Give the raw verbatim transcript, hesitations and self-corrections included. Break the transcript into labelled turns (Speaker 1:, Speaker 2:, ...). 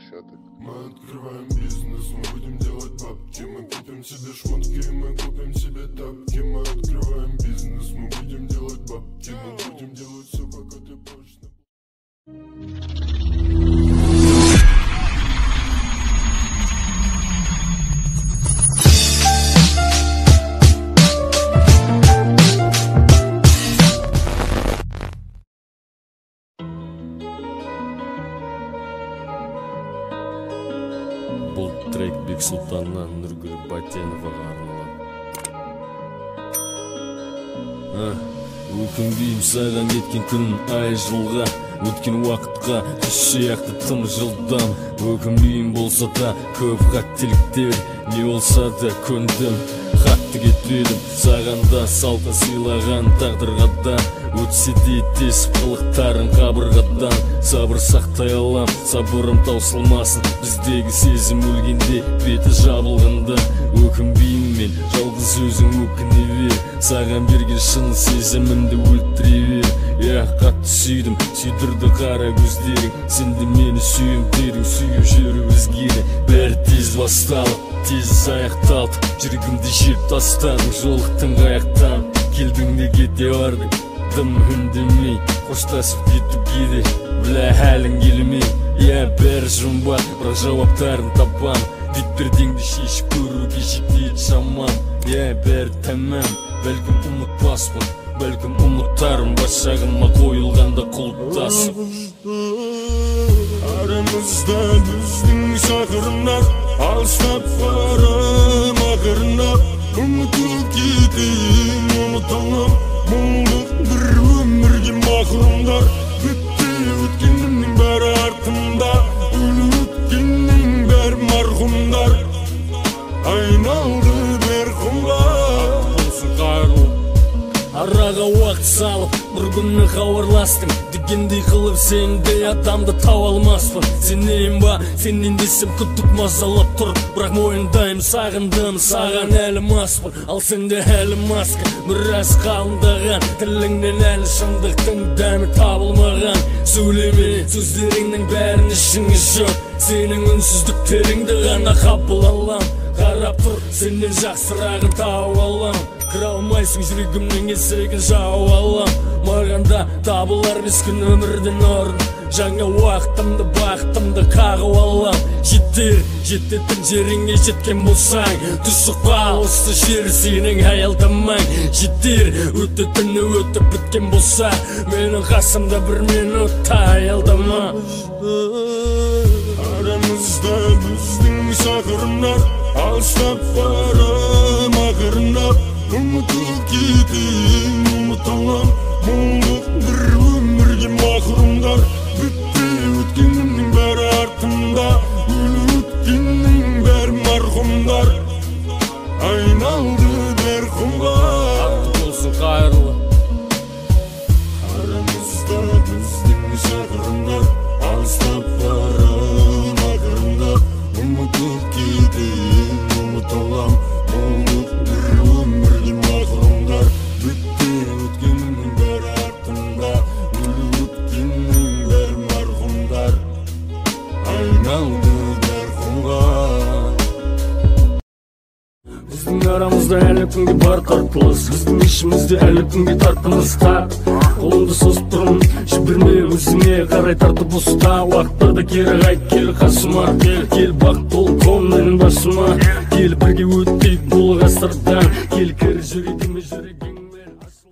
Speaker 1: решаты.
Speaker 2: Мы открываем бизнес, мы будем делать бабки. Мы купим себе шмотки, мы купим себе тапки. Мы открываем бизнес, мы будем делать бабки. Мы будем делать все, пока ты прочно.
Speaker 3: Бұл трек Бексұлтаннан Нұргүл Батеноваға арналады. Өкінбеймін саған кеткен күн ай жылға, өткен уақытқа түс сияқты тым жылдам. Өкінбеймін болса да көп қателіктер, не болса да көндім, қатты кетпедім. Саған да салқын сыйлаған тағдырға да, өтсе де тесіп қылықтарың қабырғадан. Сабыр сақтай алам, сабырым таусылмасын, біздегі сезім өлгенде беті жабылғанда. Өкінбеймін мен, жалғыз өзің өкіне бер, саған берген шын сезімімді өлтіре бер. Я қатты сүйдім, сүйдірді қара көздерің, сенде мені сүйем дедің, сүйіп жүріп өзгені. Бәрі тез басталып, тез аяқталды, жүргімді жеп тастадың, жолықтың аяқтан. Келдің де кете бардың, дым үндемей, қоштасып кетуге де білә әлің келмей. Я бәрі жұмбақ, бірақ жауаптарын табам, бетпердеңді шешіп көруге жетеді шамам. Я бәрі тәмам, бәлкім ұмытпаспын, бәлкім ұмыттарым, басшағыма қойылғанда құлыптасып.
Speaker 2: Арамызда біздің шақырымдар, алыстап барам ақырындап. Ұмытып кетейін, ұмытамам, мұңлық бір өмірге мақұрымдар. Бітті өткенімнің бәрі артымда, өліп өткеннің бәрі марқұмдар. Айналды бер құмға, болсын қайырлы.
Speaker 3: Араға уақыт салып, бір күні хабарластың, дегендей қылып сендей адамды тауа алмаспын. Сенейін ба, сенен десем күттік мазалап тұр, бірақ мойындаймын, сағындым, саған әлі маспын. Ал сенде әлі маска, біраз қалындаған, тіліңнен әлі шындықтың дәмі табылмаған. Сөйлеме, сөздеріңнің бәрін ішіңе жоқ, сенің үнсіздіктеріңді ғана қабыл алам. Қарап тұр, сенен жақсырағын тауып алам. Кіра алмайсың жүрегімнің есігін жауып алам. Маған да табылар бес күн өмірден орын, жаңа уақытымды бақытымды қағып алам. Жетер, жететін жеріңе жеткен болсаң, түсіққа осы жер сенің аялдамаң. Жетер, өтетіні өтіп біткен болса, менің қасымда бір минутта аялдама.
Speaker 2: Арамызда біздің шақырымдар, алыстап барам ақырындап. Ұмытып кетейін, ұмытамам, мұңлық бір өмірге мақұрымдар. Бітті өткенімнің бәрі артымда, өліп өткеннің бәрі марқұмдар. Айналды бер құмға,
Speaker 3: Аты болсын қайырлы.
Speaker 2: арамызда біздің шақырымдар, алыстап барам ақырындап. Ұмытып кетейін, ұмыталам, мұңлық бір өмірге мақұрымдар. Бітті өткенімнің бәрі артымда, өліп өткеннің бәрі марқұмдар. Айналды бер құмға.
Speaker 3: Біздің арамызда әлі күнге бар тартылыс, біздің ішімізде әлі күнге тартымыз тап. Қолымды созып тұрмын, жіберме өзіңе қарай тартып ұста. Уақыттарда кері қайт, кел қасыма, кел, кел бақыт бол көңілің басыма. Кел бірге өттейік бұл ғасырдан, кел кір жүрегіме жүрегіңмен.